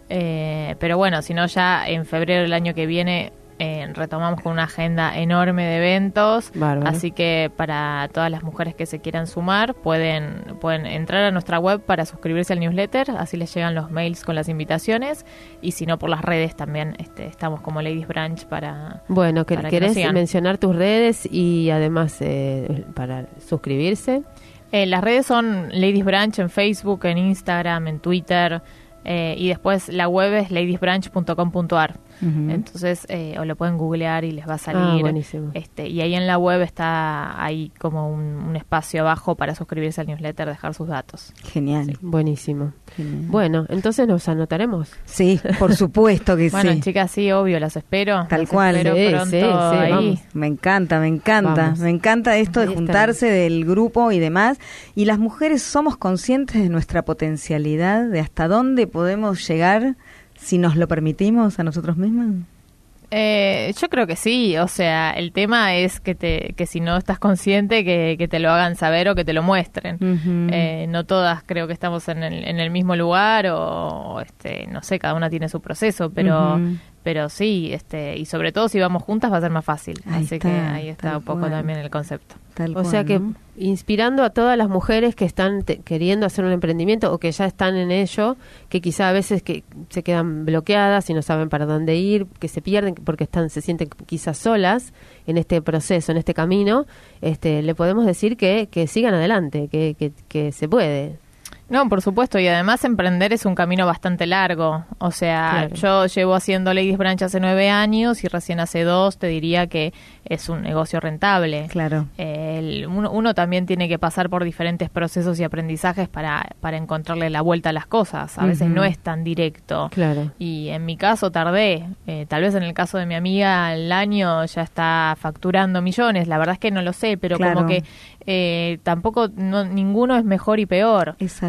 Pero bueno, si no, ya en febrero del año que viene retomamos con una agenda enorme de eventos. Bárbaro. Así que para todas las mujeres que se quieran sumar pueden entrar a nuestra web para suscribirse al newsletter, así les llegan los mails con las invitaciones, y si no por las redes también estamos como Ladies Branch para... Bueno, para ¿querés mencionar tus redes y además para suscribirse? Las redes son Ladies Branch en Facebook, en Instagram, en Twitter, y después la web es ladiesbranch.com.ar. Uh-huh. Entonces, o lo pueden googlear y les va a salir. Buenísimo. Y ahí en la web está ahí como un espacio abajo para suscribirse al newsletter, dejar sus datos. Genial. Sí. Buenísimo. Genial. Bueno, entonces nos anotaremos. Sí, por supuesto que bueno, sí. chicas, sí, obvio, las espero. Tal las cual. Espero Sí, pronto sí, ahí. vamos. Me encanta, me encanta. Vamos. Me encanta esto de Ahí juntarse del grupo y demás. Y las mujeres somos conscientes de nuestra potencialidad, de hasta dónde podemos llegar si nos lo permitimos a nosotros mismos. Yo creo que sí, o sea, el tema es que si no estás consciente que te lo hagan saber o que te lo muestren. Uh-huh. No todas creo que estamos en el mismo lugar o no sé, cada una tiene su proceso, pero Uh-huh. pero sí, y sobre todo si vamos juntas va a ser más fácil. Ahí Así está, que ahí está tal un poco cual. también el concepto. Tal O sea cual, que ¿no? inspirando a todas las mujeres que están queriendo hacer un emprendimiento o que ya están en ello, que quizá a veces que se quedan bloqueadas y no saben para dónde ir, que se pierden porque se sienten quizás solas en este proceso, en este camino, le podemos decir que sigan adelante, que se puede. No, por supuesto, y además emprender es un camino bastante largo. O sea, Claro. yo llevo haciendo Ladies Branch hace 9 años y recién hace 2 te diría que es un negocio rentable. Claro. Uno también tiene que pasar por diferentes procesos y aprendizajes para encontrarle la vuelta a las cosas. A veces Ujú. no es tan directo. Claro. Y en mi caso tardé. Tal vez en el caso de mi amiga al año ya está facturando millones. La verdad es que no lo sé, pero Claro. como que tampoco ninguno es mejor y peor. Exacto.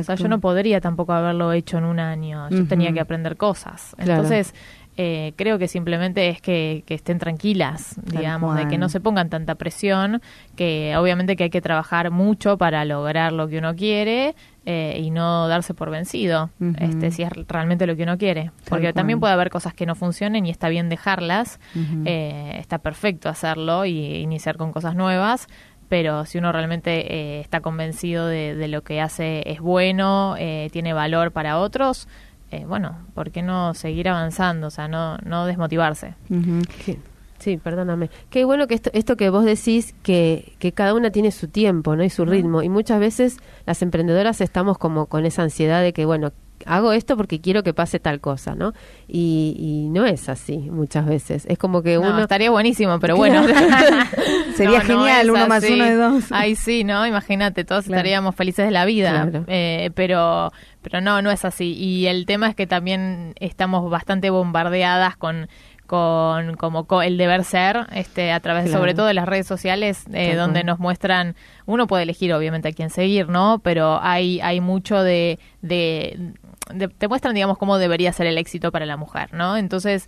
sea, yo no podría tampoco haberlo hecho en un año. Yo tenía que aprender cosas. Claro. Entonces, creo que simplemente es que estén tranquilas, digamos, de que no se pongan tanta presión, que obviamente que hay que trabajar mucho para lograr lo que uno quiere y no darse por vencido, si es realmente lo que uno quiere. Porque también puede haber cosas que no funcionen y está bien dejarlas, está perfecto hacerlo y iniciar con cosas nuevas, pero si uno realmente está convencido de lo que hace es bueno, tiene valor para otros, bueno, ¿por qué no seguir avanzando? O sea, no desmotivarse. Sí, perdóname. Qué bueno que esto que vos decís, que cada una tiene su tiempo, ¿no? Y su ritmo. Y muchas veces las emprendedoras estamos como con esa ansiedad de que, bueno, hago esto porque quiero que pase tal cosa, ¿no? Y no es así muchas veces. Es como que uno... estaría buenísimo, pero bueno. Sería genial, 1 más 1 es 2. Ay, sí, ¿no? Imagínate, todos estaríamos felices de la vida. Pero no es así. Y el tema es que también estamos bastante bombardeadas con el deber ser, a través sobre todo de las redes sociales, donde nos muestran, uno puede elegir obviamente a quién seguir, ¿no? Pero hay mucho te muestran, digamos, cómo debería ser el éxito para la mujer, ¿no? Entonces,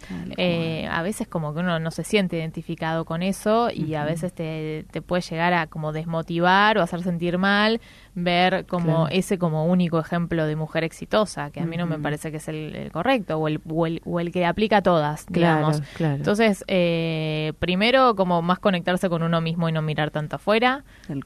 a veces como que uno no se siente identificado con eso y a veces te puede llegar a como desmotivar o hacer sentir mal ver como ese como único ejemplo de mujer exitosa, que a mí no me parece que es el correcto o el que aplica a todas, digamos. Claro. Entonces, primero como más conectarse con uno mismo y no mirar tanto afuera.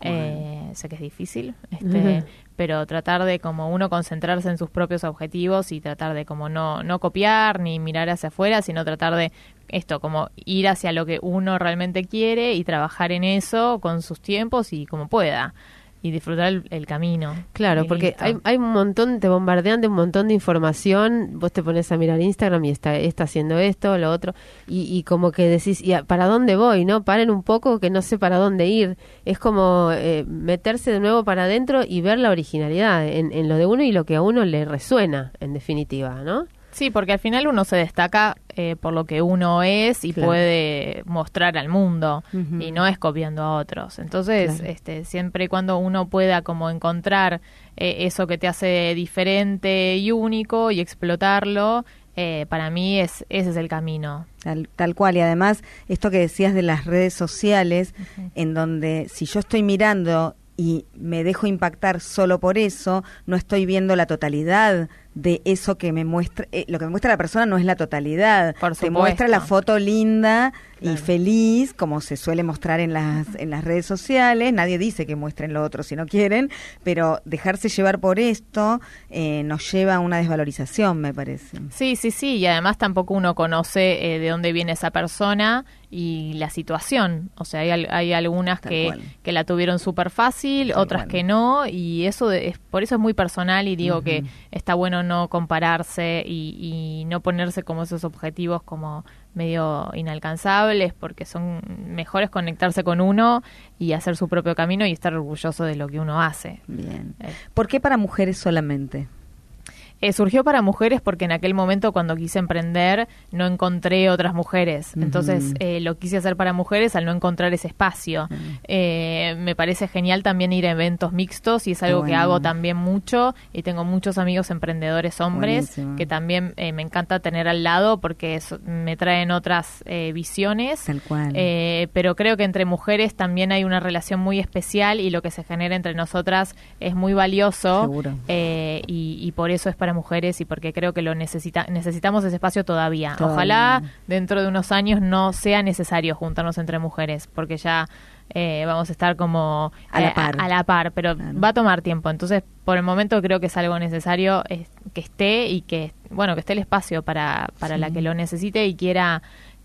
Sé que es difícil, pero tratar de como uno concentrarse en sus propios objetivos y tratar de como no copiar ni mirar hacia afuera, sino tratar de como ir hacia lo que uno realmente quiere y trabajar en eso con sus tiempos y como pueda. Y disfrutar el camino. Claro, porque hay un montón, te bombardean de un montón de información, vos te pones a mirar Instagram y está haciendo esto, lo otro, y como que decís, ¿y para dónde voy? ¿No? Paren un poco que no sé para dónde ir. Es como meterse de nuevo para adentro y ver la originalidad en lo de uno y lo que a uno le resuena, en definitiva, ¿no? Sí, porque al final uno se destaca por lo que uno es y puede mostrar al mundo y no es copiando a otros. Entonces, siempre y cuando uno pueda como encontrar eso que te hace diferente y único y explotarlo, para mí ese es el camino. Tal cual, y además esto que decías de las redes sociales, en donde si yo estoy mirando y me dejo impactar solo por eso, no estoy viendo la totalidad de eso que me muestra. Lo que me muestra la persona no es la totalidad. Por supuesto. Te muestra la foto linda y feliz, como se suele mostrar en las redes sociales. Nadie dice que muestren lo otro si no quieren, pero dejarse llevar por esto nos lleva a una desvalorización, me parece. Sí, y además tampoco uno conoce de dónde viene esa persona y la situación. O sea, hay algunas que la tuvieron súper fácil, otras que no, y eso por eso es muy personal y digo que está bueno no compararse y no ponerse como esos objetivos como medio inalcanzables, porque son mejores conectarse con uno y hacer su propio camino y estar orgulloso de lo que uno hace. Bien. ¿Por qué para mujeres solamente? Surgió para mujeres porque en aquel momento cuando quise emprender no encontré otras mujeres. Entonces lo quise hacer para mujeres al no encontrar ese espacio. Me parece genial también ir a eventos mixtos y es algo que hago también mucho y tengo muchos amigos emprendedores hombres que también me encanta tener al lado porque me traen otras visiones. Tal cual. Pero creo que entre mujeres también hay una relación muy especial y lo que se genera entre nosotras es muy valioso. Seguro. Y por eso es para mujeres y porque creo que necesitamos ese espacio todavía. Ojalá dentro de unos años no sea necesario juntarnos entre mujeres, porque ya vamos a estar como a la par, pero va a tomar tiempo. Entonces, por el momento creo que es algo necesario que esté y que esté el espacio para la que lo necesite y quiera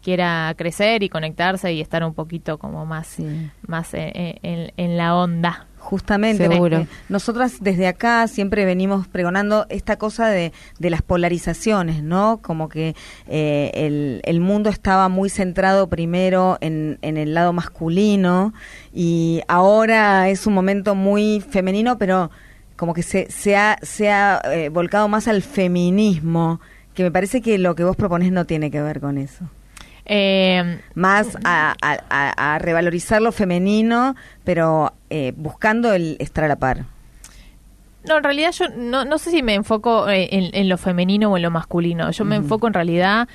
crecer y conectarse y estar un poquito como más en la onda. Justamente, seguro. Nosotras desde acá siempre venimos pregonando esta cosa de las polarizaciones, ¿no? Como que el mundo estaba muy centrado primero en el lado masculino y ahora es un momento muy femenino, pero como que se ha volcado más al feminismo, que me parece que lo que vos proponés no tiene que ver con eso. Más a revalorizar lo femenino, pero buscando el estar a la par. No, en realidad yo no sé si me enfoco en lo femenino o en lo masculino. Yo me enfoco en realidad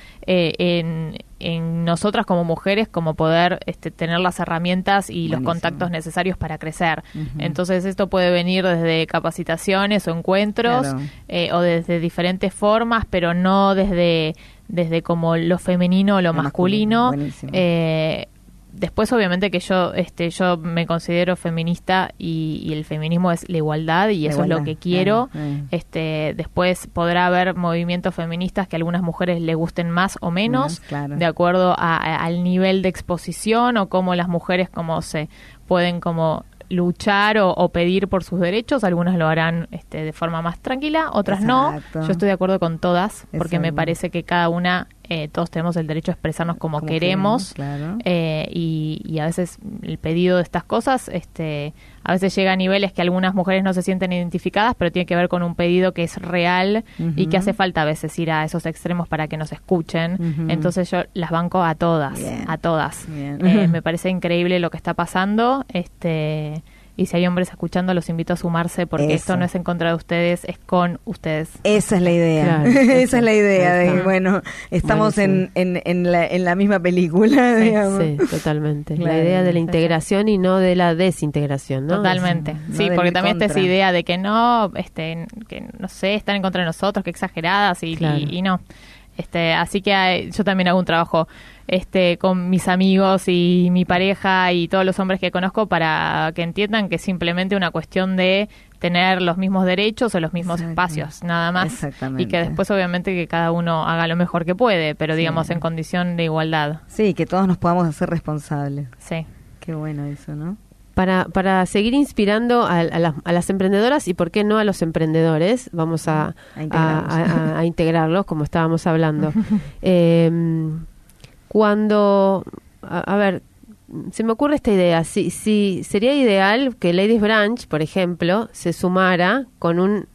en nosotras como mujeres, como poder tener las herramientas y los contactos necesarios para crecer. Entonces esto puede venir desde capacitaciones o encuentros, o desde diferentes formas, pero no desde como lo femenino o lo masculino. Después, obviamente, que yo me considero feminista y el feminismo es la igualdad y eso es lo que quiero. Después podrá haber movimientos feministas que a algunas mujeres les gusten más o menos, de acuerdo al nivel de exposición o cómo las mujeres como se pueden como luchar o pedir por sus derechos. Algunas lo harán de forma más tranquila, otras no. Yo estoy de acuerdo con todas, porque me parece que cada una, todos tenemos el derecho a expresarnos como queremos, y a veces el pedido de estas cosas a veces llega a niveles que algunas mujeres no se sienten identificadas, pero tiene que ver con un pedido que es real y que hace falta a veces ir a esos extremos para que nos escuchen. Entonces yo las banco a todas, a todas. Me parece increíble lo que está pasando, y si hay hombres escuchando, los invito a sumarse, porque esto no es en contra de ustedes, es con ustedes. Esa es la idea. Esa es la idea de, bueno, estamos en la misma película, digamos. Sí, totalmente. La idea de la integración y no de la desintegración, ¿no? Totalmente. Sí, porque también está esa idea de que no, que no sé, están en contra de nosotros, que exageradas y no. Así que yo también hago un trabajo con mis amigos y mi pareja y todos los hombres que conozco para que entiendan que es simplemente una cuestión de tener los mismos derechos o los mismos espacios, nada más. Y que después obviamente que cada uno haga lo mejor que puede, pero digamos en condición de igualdad. Sí, que todos nos podamos hacer responsables. Sí. Qué bueno eso, ¿no? Para seguir inspirando a las emprendedoras y por qué no a los emprendedores, vamos a integrarlos, como estábamos hablando. Cuando, a ver, se me ocurre esta idea, si sería ideal que Ladies Branch, por ejemplo, se sumara con un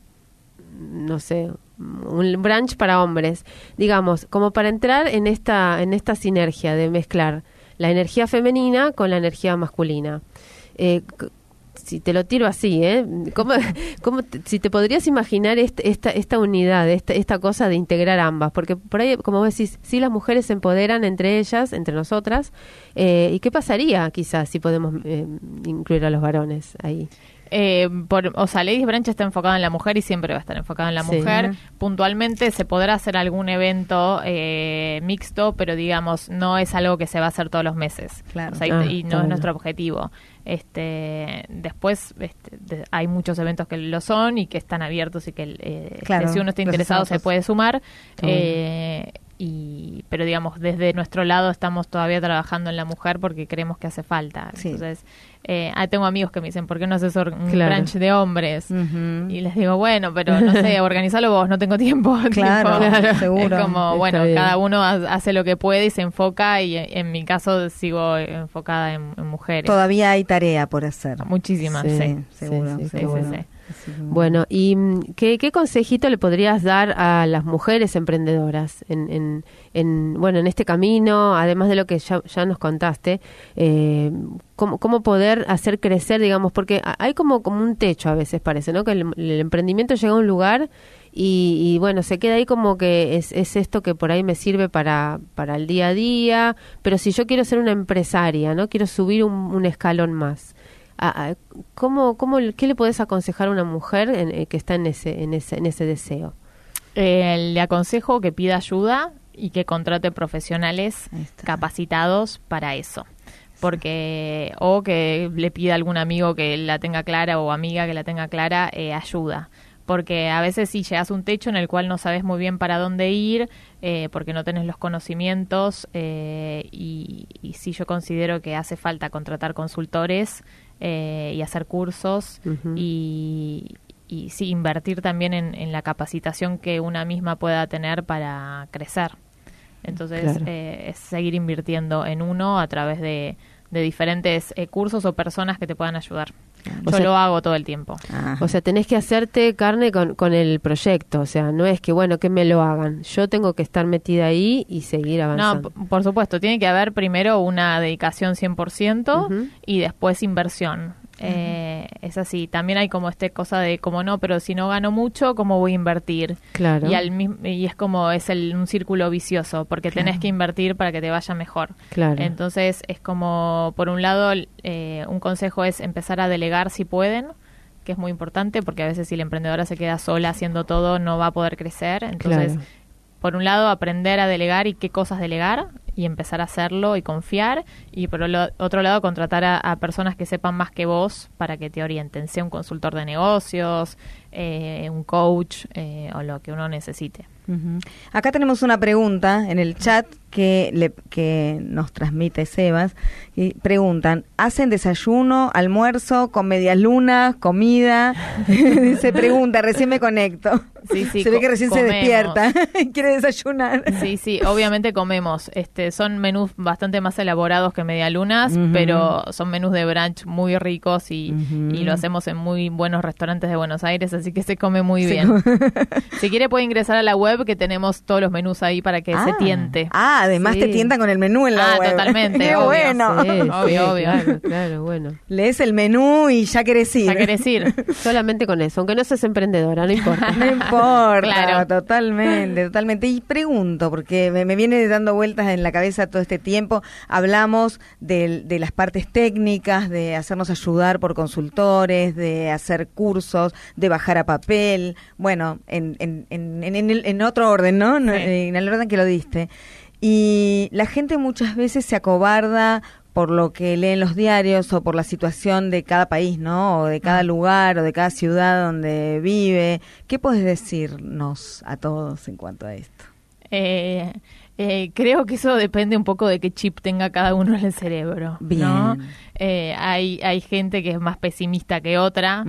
branch para hombres, digamos, como para entrar en esta sinergia de mezclar la energía femenina con la energía masculina. Si te lo tiro así, si te podrías imaginar esta unidad, esta cosa de integrar ambas, porque por ahí, como vos decís, sí, las mujeres se empoderan entre ellas, entre nosotras, ¿y qué pasaría quizás si podemos incluir a los varones ahí? Ladies Branch está enfocada en la mujer y siempre va a estar enfocada en la mujer. Puntualmente se podrá hacer algún evento mixto, pero digamos, no es algo que se va a hacer todos los meses. Y no es nuestro objetivo. Después hay muchos eventos que lo son y que están abiertos y que si uno está interesado se puede sumar. Pero digamos, desde nuestro lado estamos todavía trabajando en la mujer porque creemos que hace falta. Entonces, tengo amigos que me dicen, ¿por qué no haces un branch de hombres? Y les digo, bueno, pero no sé, organizalo vos, no tengo tiempo. Seguro. Es como, bueno, cada uno hace lo que puede y se enfoca, y en mi caso sigo enfocada en mujeres. Todavía hay tarea por hacer. Muchísimas, seguro. Bueno, ¿y qué consejito le podrías dar a las mujeres emprendedoras en este camino, además de lo que ya nos contaste, cómo poder hacer crecer, digamos, porque hay como un techo a veces, parece, ¿no? Que el emprendimiento llega a un lugar y bueno, se queda ahí como que es esto que por ahí me sirve para el día a día, pero si yo quiero ser una empresaria, ¿no? Quiero subir un escalón más. ¿Qué le podés aconsejar a una mujer que está en ese deseo? Le aconsejo que pida ayuda y que contrate profesionales capacitados para eso. Porque o que le pida a algún amigo que la tenga clara o amiga que la tenga clara, ayuda. Porque a veces sí llegas a un techo en el cual no sabes muy bien para dónde ir, porque no tenés los conocimientos, y sí, yo considero que hace falta contratar consultores y hacer cursos, y sí, invertir también en la capacitación que una misma pueda tener para crecer. Entonces, es seguir invirtiendo en uno a través de diferentes cursos o personas que te puedan ayudar. Yo lo hago todo el tiempo. O sea, tenés que hacerte carne con el proyecto. O sea, no es que, que me lo hagan. Yo tengo que estar metida ahí y seguir avanzando. No, por supuesto. Tiene que haber primero una dedicación 100% y después inversión. Es así. También hay como cosa de como no, pero si no gano mucho, ¿cómo voy a invertir? Claro. Y es como un círculo vicioso, porque tenés que invertir para que te vaya mejor. Claro. Entonces es como, por un lado, un consejo es empezar a delegar si pueden, que es muy importante, porque a veces si la emprendedora se queda sola haciendo todo, no va a poder crecer. Entonces, por un lado, aprender a delegar y qué cosas delegar, y empezar a hacerlo y confiar, y por otro lado contratar a personas que sepan más que vos para que te orienten, sea un consultor de negocios, un coach o lo que uno necesite. Acá tenemos una pregunta en el chat que nos transmite Sebas, y preguntan: ¿hacen desayuno, almuerzo, con medias lunas, comida? Se pregunta, recién me conecto. Sí, se ve que recién comemos. Se despierta y quiere desayunar. Sí, obviamente comemos. Son menús bastante más elaborados que medialunas, pero son menús de brunch muy ricos y lo hacemos en muy buenos restaurantes de Buenos Aires, así que se come muy bien. Si quiere puede ingresar a la web, que tenemos todos los menús ahí para que se tiente. Además te tientan con el menú en la web. Totalmente. ¡Qué obvio. bueno! Sí, obvio. Claro, bueno. Lees el menú y ya querés ir. Solamente con eso, aunque no seas emprendedora, no importa. No importa, Claro. totalmente. Y pregunto, porque me viene dando vueltas en la cabeza todo este tiempo. Hablamos de las partes técnicas, de hacernos ayudar por consultores, de hacer cursos, de bajar a papel. Bueno, en otro orden, ¿no? Sí. En el orden que lo diste. Y la gente muchas veces se acobarda por lo que lee en los diarios o por la situación de cada país, ¿no? O de cada lugar o de cada ciudad donde vive. ¿Qué puedes decirnos a todos en cuanto a esto? Creo que eso depende un poco de qué chip tenga cada uno en el cerebro. Bien. ¿No? Hay gente que es más pesimista que otra.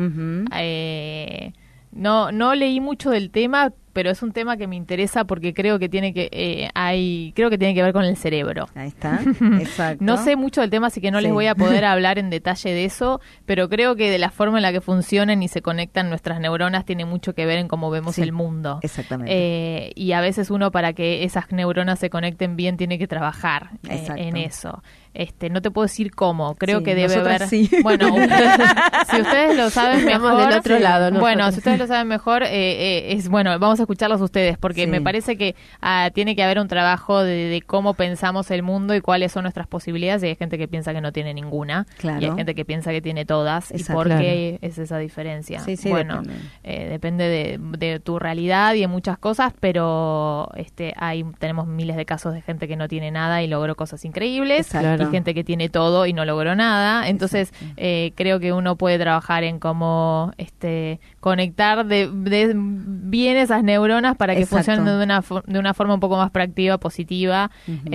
No leí mucho del tema, pero es un tema que me interesa porque creo que tiene que ver con el cerebro. Ahí está, exacto. No sé mucho del tema, así que no les voy a poder hablar en detalle de eso, pero creo que de la forma en la que funcionan y se conectan nuestras neuronas tiene mucho que ver en cómo vemos el mundo. Exactamente. Y a veces uno, para que esas neuronas se conecten bien, tiene que trabajar en eso. No te puedo decir cómo, creo que debe haber... Sí. Bueno, si ustedes lo saben mejor... del otro lado. Nosotros. Bueno, si ustedes lo saben mejor, vamos a escucharlos ustedes, porque me parece que tiene que haber un trabajo de cómo pensamos el mundo y cuáles son nuestras posibilidades, y hay gente que piensa que no tiene ninguna, y hay gente que piensa que tiene todas, y por qué es esa diferencia. Bueno, depende de tu realidad y de muchas cosas, pero tenemos miles de casos de gente que no tiene nada y logró cosas increíbles, y gente que tiene todo y no logró nada. Entonces creo que uno puede trabajar en cómo conectar de bien esas neuronas para que funcionen de una forma un poco más proactiva, positiva,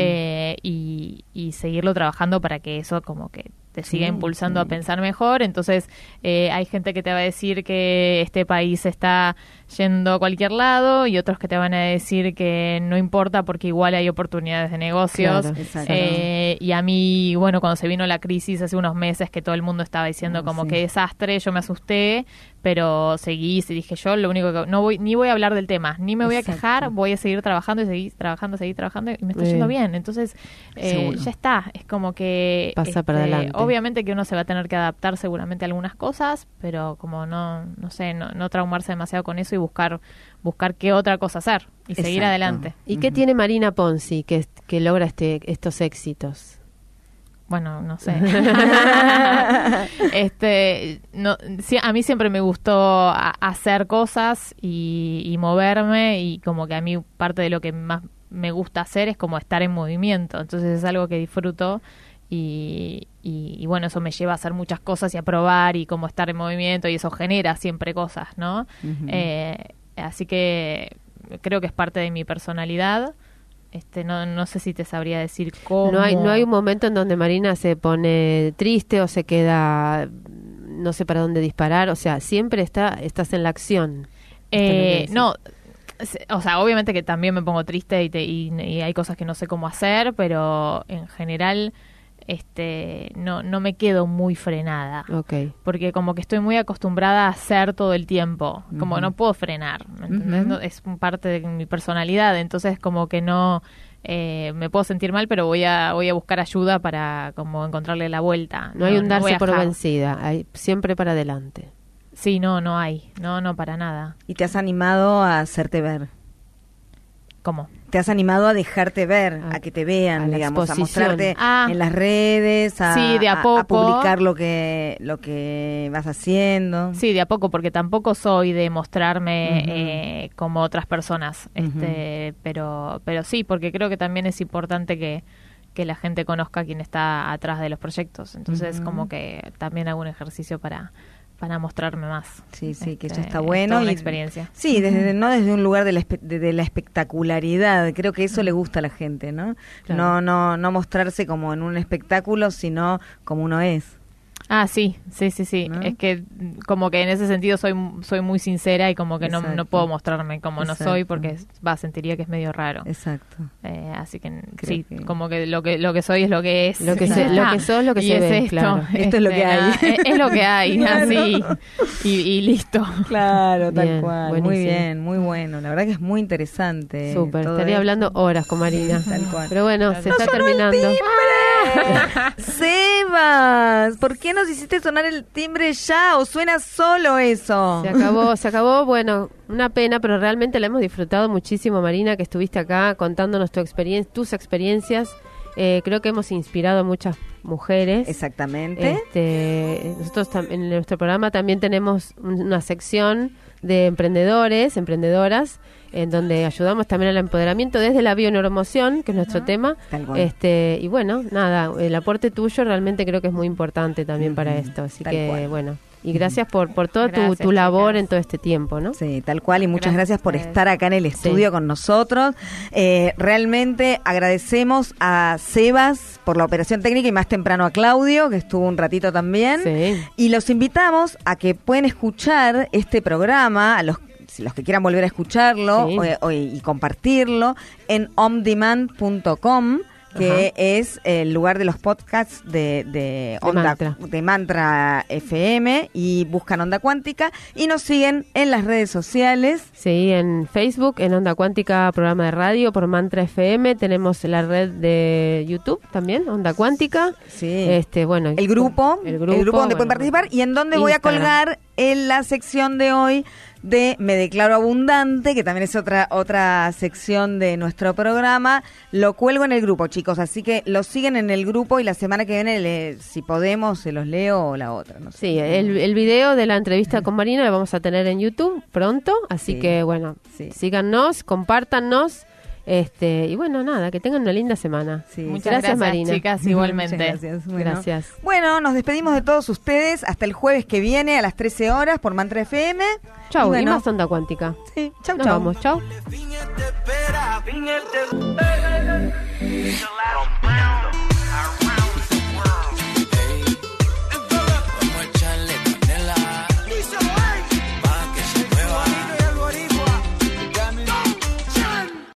y seguirlo trabajando para que eso como que te siga impulsando a pensar mejor. Entonces hay gente que te va a decir que este país está yendo a cualquier lado, y otros que te van a decir que no importa porque igual hay oportunidades de negocios. Y a mí, bueno, cuando se vino la crisis hace unos meses, que todo el mundo estaba diciendo qué desastre, yo me asusté, pero seguí y dije, yo lo único que ni voy a hablar del tema, ni me voy a quejar, voy a seguir trabajando y seguir trabajando y me está yendo bien. Entonces ya está, es como que pasa para adelante. Obviamente que uno se va a tener que adaptar seguramente a algunas cosas, pero como no traumarse demasiado con eso y buscar qué otra cosa hacer y seguir adelante. ¿Y qué tiene Marina Ponzi que logra estos éxitos? Bueno, no sé. A mí siempre me gustó hacer cosas y moverme, y como que a mí parte de lo que más me gusta hacer es como estar en movimiento. Entonces es algo que disfruto. Y bueno, eso me lleva a hacer muchas cosas y a probar y como estar en movimiento, y eso genera siempre cosas, ¿no? Así que creo que es parte de mi personalidad. No sé si te sabría decir cómo. No hay un momento en donde Marina se pone triste o se queda, no sé para dónde disparar, o sea, siempre estás en la acción. No, o sea, obviamente que también me pongo triste y hay cosas que no sé cómo hacer, pero en general no me quedo muy frenada, porque como que estoy muy acostumbrada a hacer todo el tiempo, como no puedo frenar, ¿me entendés? No, es parte de mi personalidad, entonces como que no me puedo sentir mal, pero voy a buscar ayuda para como encontrarle la vuelta. No hay un voy darse a por dejar. vencida, hay siempre para adelante. Sí, no hay, no para nada. ¿Y te has animado a hacerte ver? ¿Cómo? ¿Te has animado a dejarte ver, a que te vean, a la digamos, a exposición. mostrarte en las redes, Sí, de a poco. a publicar lo que vas haciendo? Sí, de a poco, porque tampoco soy de mostrarme como otras personas, pero sí, porque creo que también es importante que la gente conozca quién está atrás de los proyectos. Entonces, como que también hago un ejercicio para mostrarme más. Sí, que eso está bueno. Es toda una y experiencia. Sí, no desde un lugar de la espectacularidad. Creo que eso le gusta a la gente, ¿no? Claro. No mostrarse como en un espectáculo, sino como uno es. Ah, sí. ¿No? Es que como que en ese sentido soy muy sincera y como que no puedo mostrarme como no soy porque sentiría que es medio raro. Exacto. Así que Creo sí, que- como que lo que soy es lo que es. Lo que sos, lo que y se es ve, esto. claro. Esto es lo que hay. nada, es lo que hay, así. Y listo. Claro, tal Bien, cual. Muy buenísimo. bien, muy bueno. La verdad que es muy interesante. Súper, todo estaría esto. hablando horas con Marina. Tal cual. Pero bueno, se está terminando. Sebas, ¿por qué nos hiciste sonar el timbre ya? ¿O suena solo eso? Se acabó. Bueno, una pena, pero realmente la hemos disfrutado muchísimo, Marina, que estuviste acá contándonos tus experiencias. Creo que hemos inspirado a muchas mujeres. Exactamente. Nosotros en nuestro programa también tenemos una sección de emprendedoras, en donde ayudamos también al empoderamiento desde la bioneuromoción, que es nuestro tema. Tal cual. Y bueno, nada, el aporte tuyo realmente creo que es muy importante también para esto. Así Tal que, cual. bueno, y gracias por toda Gracias, tu labor chicas. en todo este tiempo, ¿no? Sí, tal cual, y muchas gracias por estar acá en el estudio con nosotros. Realmente agradecemos a Sebas por la operación técnica y más temprano a Claudio, que estuvo un ratito también. Sí. Y los invitamos a que pueden escuchar este programa, a los que quieran volver a escucharlo Sí. y compartirlo, en ondemand.com, que es el lugar de los podcasts de Mantra FM, y buscan Onda Cuántica y nos siguen en las redes sociales. Sí, en Facebook, en Onda Cuántica, programa de radio por Mantra FM. Tenemos la red de YouTube también, Onda Cuántica. Sí. Bueno, El grupo donde pueden bueno, participar, y en donde voy a Instagram. colgar en la sección de hoy de Me Declaro Abundante, que también es otra sección de nuestro programa. Lo cuelgo en el grupo, chicos, así que lo siguen en el grupo y la semana que viene, si podemos, se los leo, o la otra. No sé. Sí, el video de la entrevista con Marina lo vamos a tener en YouTube pronto, así Sí. que bueno, Sí. síganos, compártanos, y bueno, nada, que tengan una linda semana. Sí, Muchas gracias, Marina. chicas, igualmente. Muchas gracias. Bueno. Gracias. Bueno, nos despedimos de todos ustedes hasta el jueves que viene a las 13 horas por Mantra FM. Chau, y bueno, más Onda Cuántica. sí, chau, Nos chau. vamos, chau. Fin te espera, fin te